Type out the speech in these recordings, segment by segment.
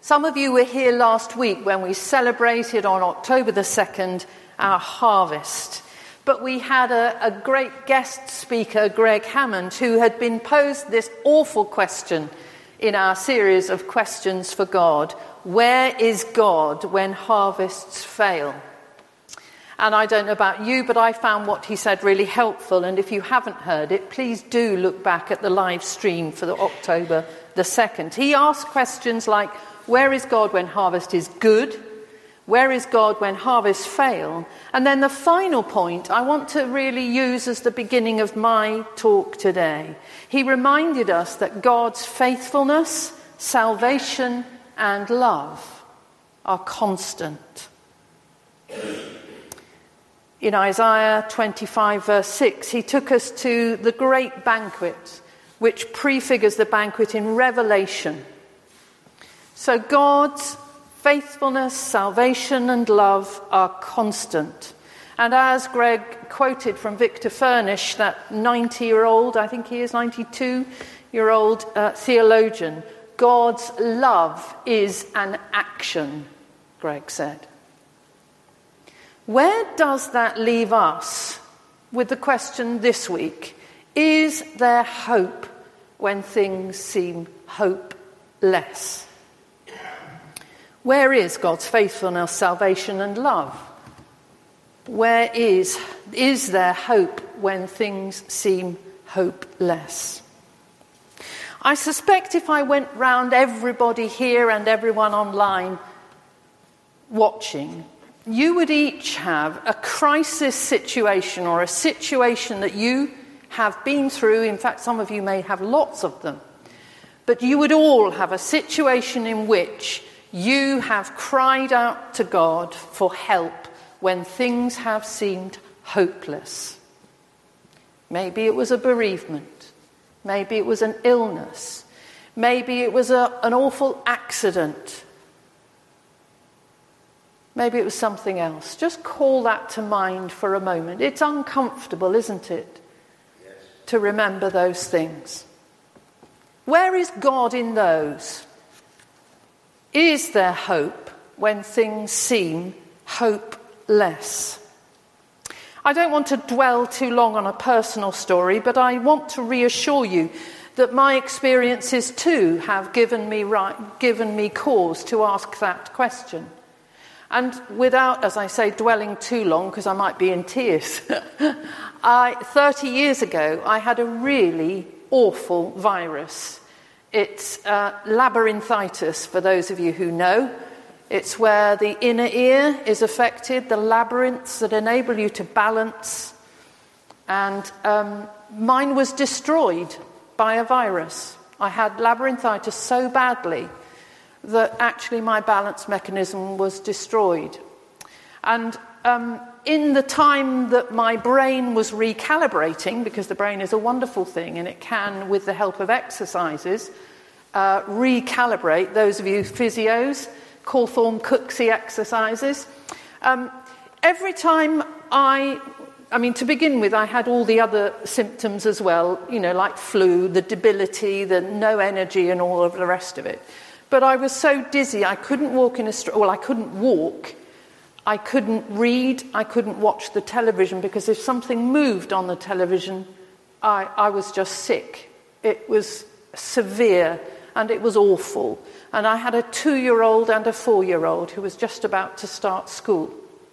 Some of you were here last week when we celebrated on October the 2nd our harvest. But we had a great guest speaker, Greg Hammond, who had been posed this awful question in our series of questions for God. Where is God when harvests fail? And I don't know about you, but I found what he said really helpful. And if you haven't heard it, please do look back at the live stream for the October the 2nd. He asked questions like, where is God when harvest is good? Where is God when harvests fail? And then the final point I want to really use as the beginning of my talk today. He reminded us that God's faithfulness, salvation, and love are constant. In Isaiah 25 verse 6, he took us to the great banquet, which prefigures the banquet in Revelation. So God's faithfulness, salvation, and love are constant. And as Greg quoted from Victor Furnish, that 90-year-old, I think he is 92-year-old theologian, God's love is an action, Greg said. Where does that leave us with the question this week? Is there hope when things seem hopeless? Where is God's faithfulness, salvation, and love? Where is there hope when things seem hopeless? I suspect if I went round everybody here and everyone online watching, you would each have a crisis situation or a situation that you have been through. In fact, some of you may have lots of them. But you would all have a situation in which you have cried out to God for help when things have seemed hopeless. Maybe it was a bereavement. Maybe it was an illness. Maybe it was an awful accident. Maybe it was something else. Just call that to mind for a moment. It's uncomfortable, isn't it? Yes. To remember those things. Where is God in those? Is there hope when things seem hopeless? I don't want to dwell too long on a personal story, but I want to reassure you that my experiences too have given me cause to ask that question. And without, as I say, dwelling too long, because I might be in tears, 30 years ago I had a really awful virus. It's labyrinthitis, for those of you who know. It's where the inner ear is affected, the labyrinths that enable you to balance. And mine was destroyed by a virus. I had labyrinthitis so badly that actually my balance mechanism was destroyed. And in the time that my brain was recalibrating, because the brain is a wonderful thing and it can, with the help of exercises, recalibrate, those of you physios, Cawthorne-Cooksey exercises. Every time to begin with, I had all the other symptoms as well, like flu, the debility, the no energy and all of the rest of it. But I was so dizzy, I couldn't walk I couldn't walk. I couldn't read, I couldn't watch the television, because if something moved on the television, I was just sick. It was severe and it was awful. And I had a 2-year-old and a 4-year-old who was just about to start school.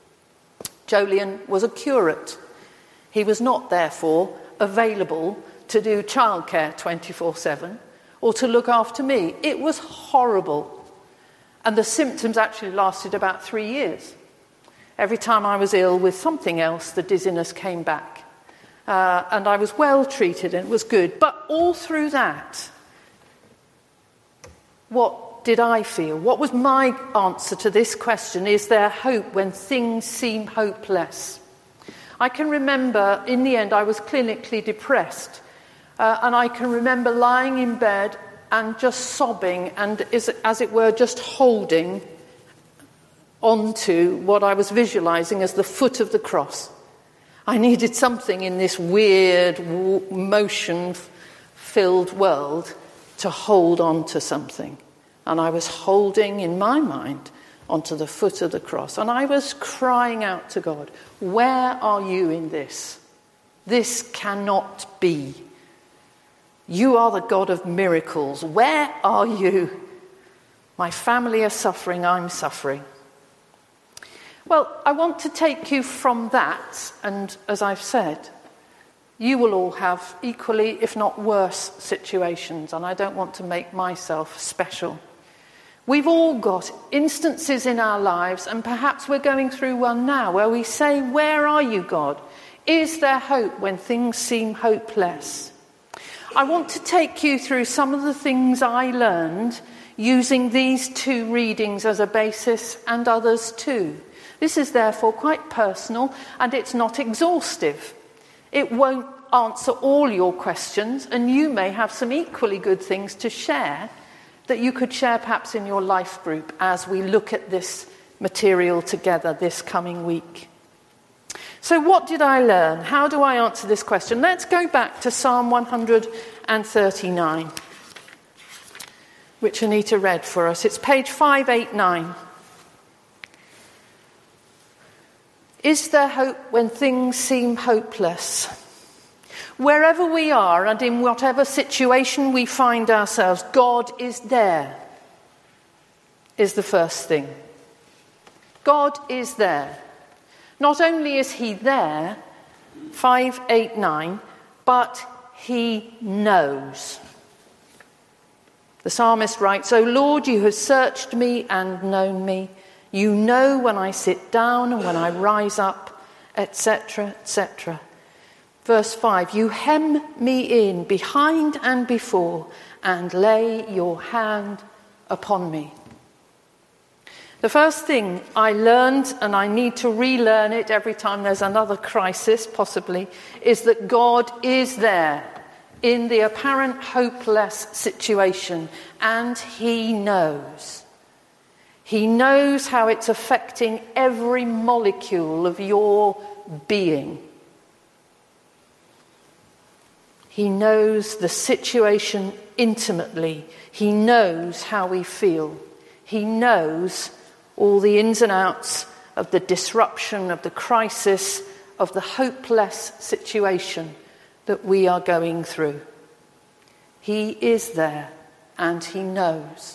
Jolyon was a curate. He was not, therefore, available to do childcare 24/7 or to look after me. It was horrible. And the symptoms actually lasted about 3 years. Every time I was ill with something else, the dizziness came back. And I was well treated and it was good. But all through that, what did I feel? What was my answer to this question? Is there hope when things seem hopeless? I can remember, in the end, I was clinically depressed. And I can remember lying in bed and just sobbing and, as it were, just holding onto what I was visualizing as the foot of the cross. I needed something in this weird, motion-filled world to hold on to something. And I was holding, in my mind, onto the foot of the cross. And I was crying out to God, where are you in this? This cannot be. You are the God of miracles. Where are you? My family are suffering, I'm suffering. Well, I want to take you from that, and as I've said, you will all have equally, if not worse, situations, and I don't want to make myself special. We've all got instances in our lives, and perhaps we're going through one now, where we say, where are you, God? Is there hope when things seem hopeless? I want to take you through some of the things I learned using these two readings as a basis, and others too. This is therefore quite personal, and it's not exhaustive. It won't answer all your questions, and you may have some equally good things to share that you could share perhaps in your life group as we look at this material together this coming week. So what did I learn? How do I answer this question? Let's go back to Psalm 139, which Anita read for us. It's page 589. Is there hope when things seem hopeless? Wherever we are and in whatever situation we find ourselves, God is there, is the first thing. God is there. Not only is he there, 589, but he knows. The psalmist writes, O Lord, you have searched me and known me. You know when I sit down and when I rise up, etc., etc. Verse 5, you hem me in behind and before and lay your hand upon me. The first thing I learned, and I need to relearn it every time there's another crisis, possibly, is that God is there in the apparent hopeless situation, and he knows. He knows how it's affecting every molecule of your being. He knows the situation intimately. He knows how we feel. He knows all the ins and outs of the disruption, of the crisis, of the hopeless situation that we are going through. He is there and he knows.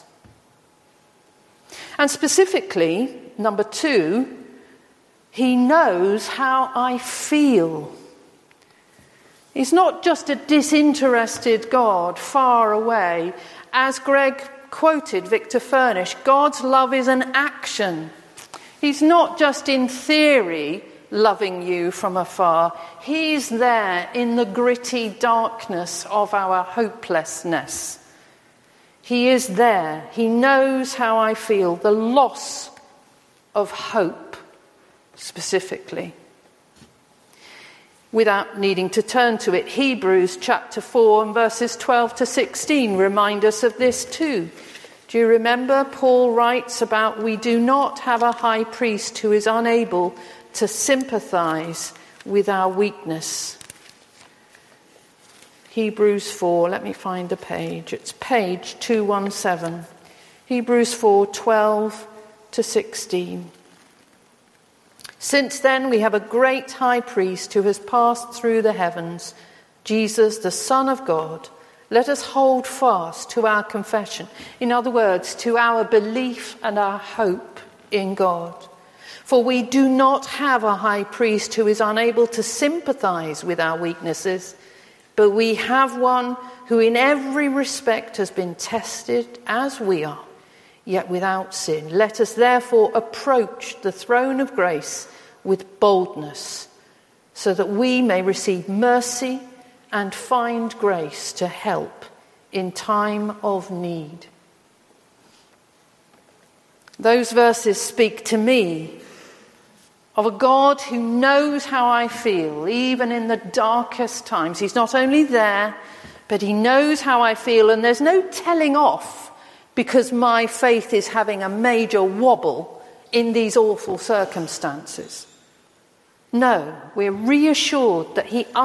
And specifically, number 2, he knows how I feel. He's not just a disinterested God far away. As Greg quoted Victor Furnish, God's love is an action. He's not just in theory loving you from afar. He's there in the gritty darkness of our hopelessness. He is there. He knows how I feel, the loss of hope specifically. Without needing to turn to it, Hebrews chapter 4 and verses 12 to 16 remind us of this too. Do you remember? Paul writes about we do not have a high priest who is unable to sympathize with our weakness. Hebrews 4, let me find the page. It's page 217. Hebrews 4, 12 to 16. Since then we have a great high priest who has passed through the heavens, Jesus, the Son of God. Let us hold fast to our confession. In other words, to our belief and our hope in God. For we do not have a high priest who is unable to sympathize with our weaknesses, but we have one who in every respect has been tested as we are, yet without sin. Let us therefore approach the throne of grace with boldness, so that we may receive mercy and find grace to help in time of need. Those verses speak to me of a God who knows how I feel, even in the darkest times. He's not only there, but he knows how I feel, and there's no telling off because my faith is having a major wobble in these awful circumstances. No, we're reassured that he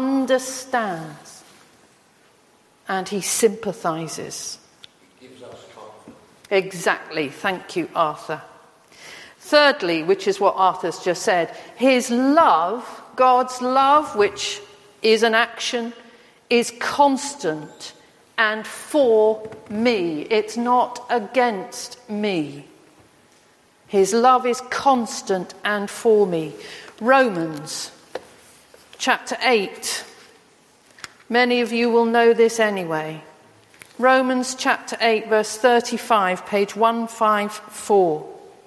understands and he sympathizes. He gives us confidence. Exactly. Thank you, Arthur. Thirdly, which is what Arthur's just said, his love, God's love, which is an action, is constant and for me. It's not against me. His love is constant and for me. Romans chapter 8. Many of you will know this anyway. Romans chapter 8, verse 35, page 154.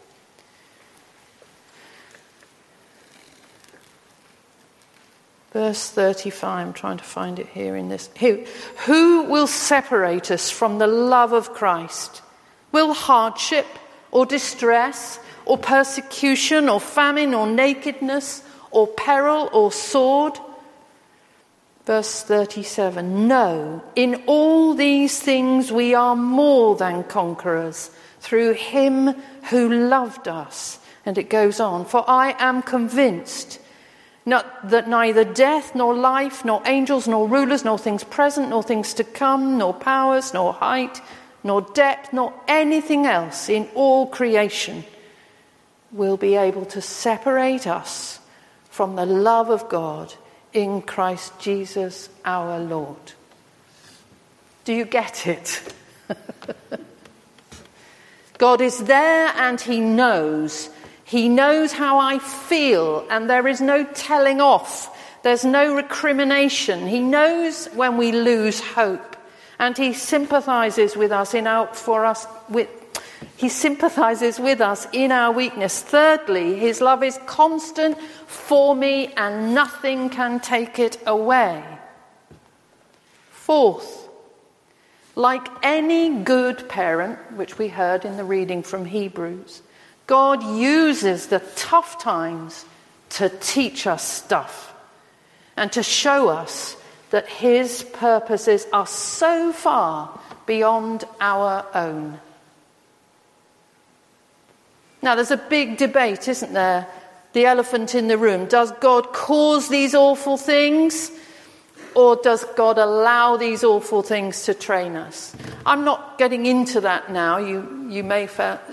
Verse 35, I'm trying to find it here in this. Who will separate us from the love of Christ? Will hardship or distress or persecution or famine or nakedness or peril or sword? Verse 37, no, in all these things we are more than conquerors through him who loved us. And it goes on, for I am convinced that neither death nor life, nor angels, nor rulers, nor things present, nor things to come, nor powers, nor height, nor depth, nor anything else in all creation will be able to separate us from the love of God in Christ Jesus our Lord. Do you get it? God is there and he knows. He knows how I feel, and there is no telling off. There's no recrimination. He knows when we lose hope, and he sympathizes with us He sympathizes with us in our weakness. Thirdly, his love is constant for me and nothing can take it away. Fourth, like any good parent, which we heard in the reading from Hebrews, God uses the tough times to teach us stuff and to show us that his purposes are so far beyond our own. Now, there's a big debate, isn't there? The elephant in the room. Does God cause these awful things? Or does God allow these awful things to train us? I'm not getting into that now. You may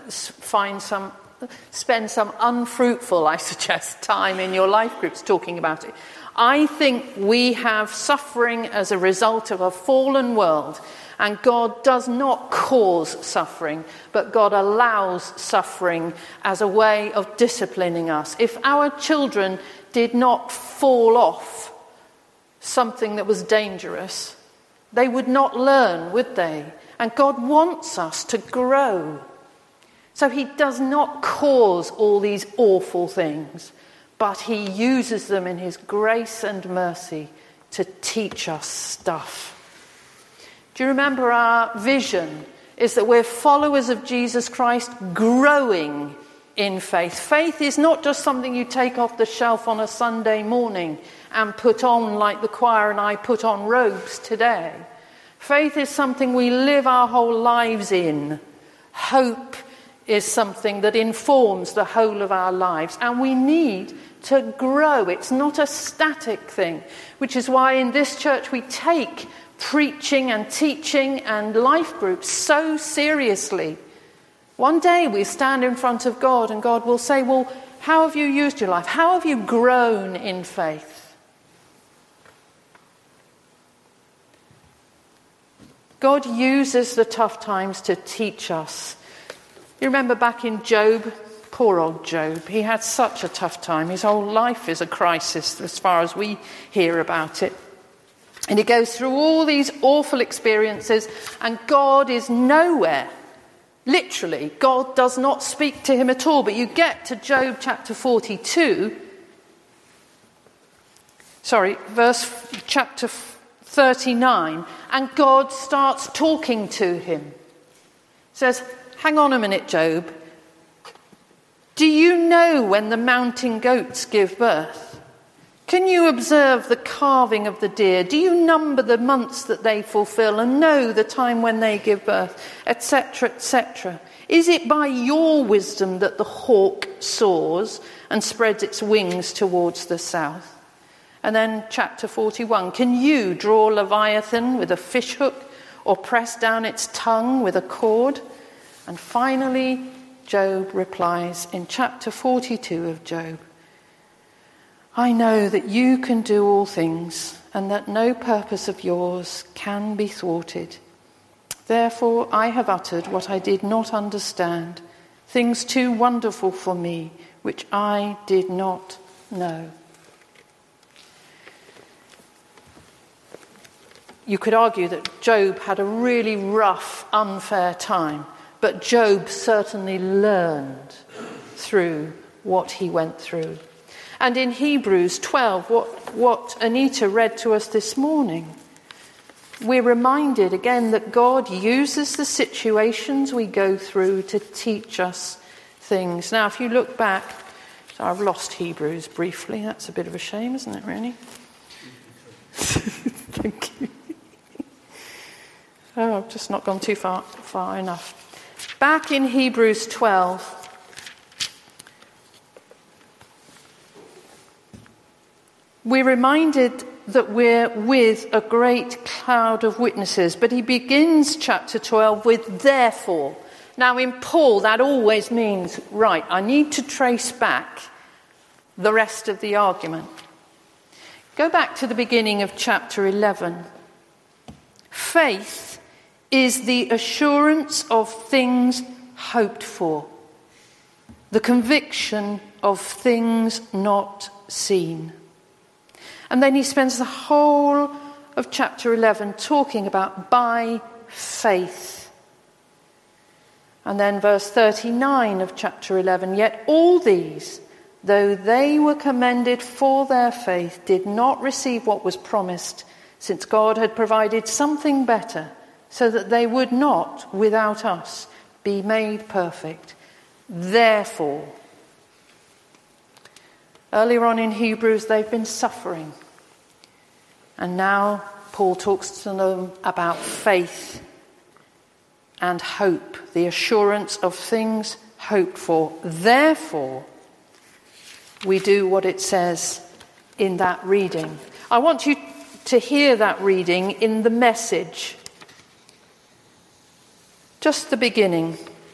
spend some unfruitful, I suggest, time in your life groups talking about it. I think we have suffering as a result of a fallen world. And God does not cause suffering, but God allows suffering as a way of disciplining us. If our children did not fall off something that was dangerous, they would not learn, would they? And God wants us to grow. So he does not cause all these awful things, but he uses them in his grace and mercy to teach us stuff. Do you remember our vision is that we're followers of Jesus Christ growing in faith. Faith is not just something you take off the shelf on a Sunday morning and put on like the choir and I put on robes today. Faith is something we live our whole lives in. Hope is something that informs the whole of our lives, and we need to grow. It's not a static thing, which is why in this church we take preaching and teaching and life groups so seriously. One day we stand in front of God and God will say, well, how have you used your life? How have you grown in faith? God uses the tough times to teach us. You remember back in Job, poor old Job, he had such a tough time. His whole life is a crisis as far as we hear about it. And he goes through all these awful experiences, and God is nowhere. Literally, God does not speak to him at all. But you get to Job chapter 42, chapter 39, and God starts talking to him. Says, hang on a minute, Job. Do you know when the mountain goats give birth? Can you observe the calving of the deer? Do you number the months that they fulfill and know the time when they give birth, etc., etc.? Is it by your wisdom that the hawk soars and spreads its wings towards the south? And then chapter 41, can you draw Leviathan with a fishhook or press down its tongue with a cord? And finally, Job replies in chapter 42 of Job, I know that you can do all things, and that no purpose of yours can be thwarted. Therefore I have uttered what I did not understand, things too wonderful for me, which I did not know. You could argue that Job had a really rough, unfair time, but Job certainly learned through what he went through. And in Hebrews 12, what Anita read to us this morning, we're reminded again that God uses the situations we go through to teach us things. Now, if you look back, so I've lost Hebrews briefly. That's a bit of a shame, isn't it, really? Thank you. Oh, I've just not gone too far enough. Back in Hebrews 12, we're reminded that we're with a great cloud of witnesses, but he begins chapter 12 with therefore. Now in Paul that always means, right, I need to trace back the rest of the argument. Go back to the beginning of chapter 11. Faith is the assurance of things hoped for, the conviction of things not seen. And then he spends the whole of chapter 11 talking about by faith. And then verse 39 of chapter 11, yet all these, though they were commended for their faith, did not receive what was promised, since God had provided something better, so that they would not, without us, be made perfect. Therefore, earlier on in Hebrews, they've been suffering. And now Paul talks to them about faith and hope, the assurance of things hoped for. Therefore, we do what it says in that reading. I want you to hear that reading in the Message. Just the beginning.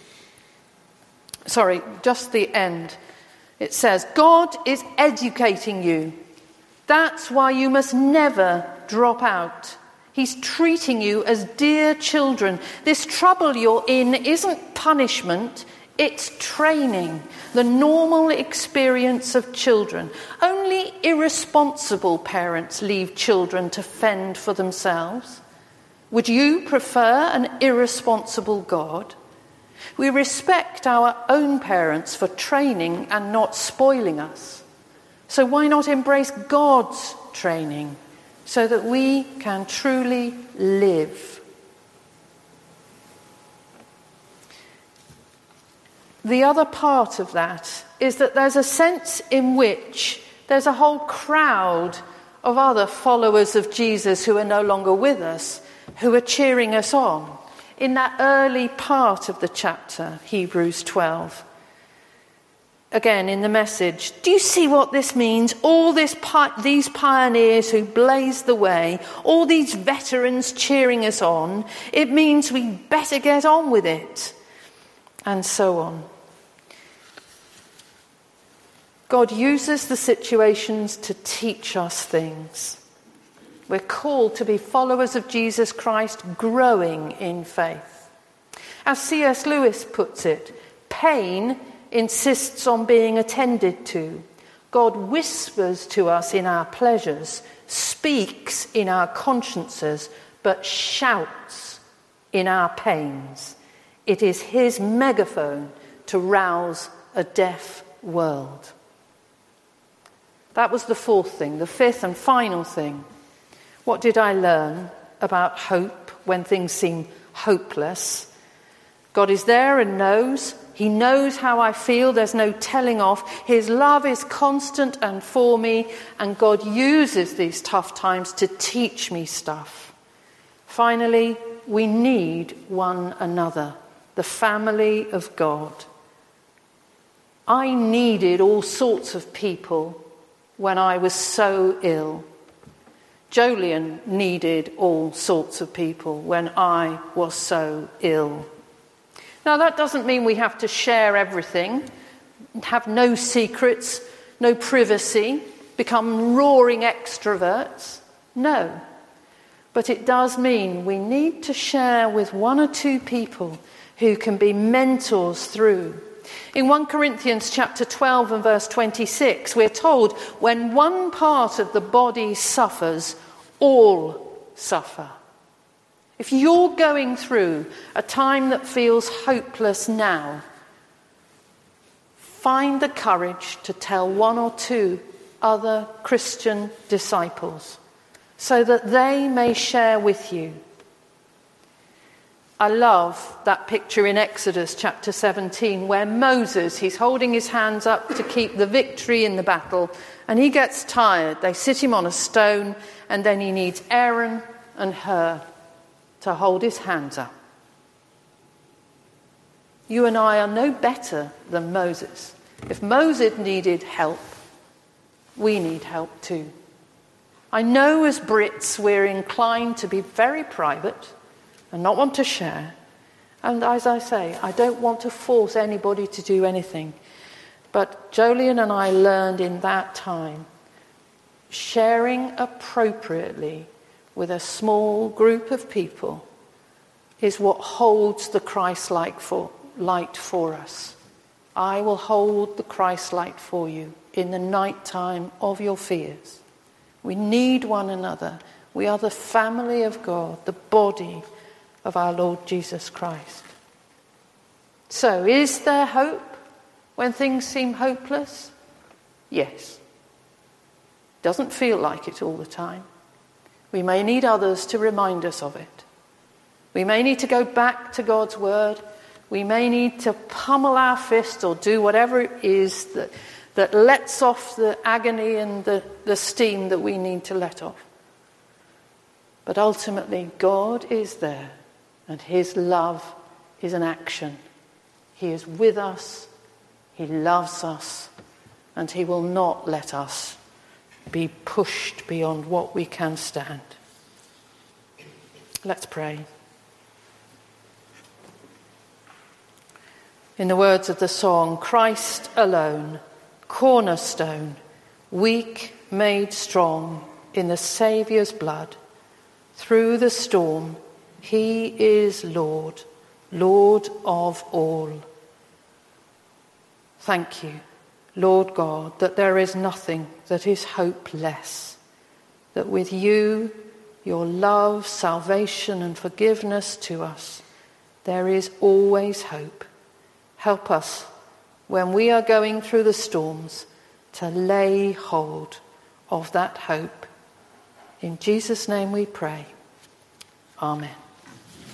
Just the end. It says, God is educating you. That's why you must never drop out. He's treating you as dear children. This trouble you're in isn't punishment, it's training. The normal experience of children. Only irresponsible parents leave children to fend for themselves. Would you prefer an irresponsible God? We respect our own parents for training and not spoiling us. So why not embrace God's training so that we can truly live? The other part of that is that there's a sense in which there's a whole crowd of other followers of Jesus who are no longer with us, who are cheering us on. In that early part of the chapter, Hebrews 12, again in the Message, do you see what this means? All these pioneers who blazed the way, all these veterans cheering us on, it means we better get on with it, and so on. God uses the situations to teach us things. We're called to be followers of Jesus Christ, growing in faith. As C.S. Lewis puts it, pain insists on being attended to. God whispers to us in our pleasures, speaks in our consciences, but shouts in our pains. It is his megaphone to rouse a deaf world. That was the fourth thing. The fifth and final thing. What did I learn about hope when things seem hopeless? God is there and knows. He knows how I feel. There's no telling off. His love is constant and for me, and God uses these tough times to teach me stuff. Finally, we need one another, the family of God. I needed all sorts of people when I was so ill. Jolien needed all sorts of people when I was so ill. Now, that doesn't mean we have to share everything, have no secrets, no privacy, become roaring extroverts. No. But it does mean we need to share with one or two people who can be mentors through. In 1 Corinthians chapter 12 and verse 26, we're told, when one part of the body suffers, all suffer. If you're going through a time that feels hopeless now, find the courage to tell one or two other Christian disciples so that they may share with you. I love that picture in Exodus chapter 17 where Moses, he's holding his hands up to keep the victory in the battle, and he gets tired. They sit him on a stone, and then he needs Aaron and Hur to hold his hands up. You and I are no better than Moses. If Moses needed help, we need help too. I know as Brits we're inclined to be very private and not want to share. And as I say, I don't want to force anybody to do anything. But Jolyon and I learned in that time, sharing appropriately with a small group of people is what holds the Christ-like light for us. I will hold the Christ light for you in the night time of your fears. We need one another. We are the family of God, the body of our Lord Jesus Christ. So, is there hope when things seem hopeless? Yes. Doesn't feel like it all the time. We may need others to remind us of it. We may need to go back to God's word. We may need to pummel our fist or do whatever it is that lets off the agony and the steam that we need to let off. But ultimately, God is there, and his love is an action. He is with us, he loves us, and he will not let us be pushed beyond what we can stand. Let's pray. In the words of the song, Christ alone, cornerstone, weak made strong in the Saviour's blood. Through the storm, he is Lord, Lord of all. Thank you, Lord God, that there is nothing that is hopeless, that with you, your love, salvation and forgiveness to us, there is always hope. Help us, when we are going through the storms, to lay hold of that hope. In Jesus' name we pray. Amen.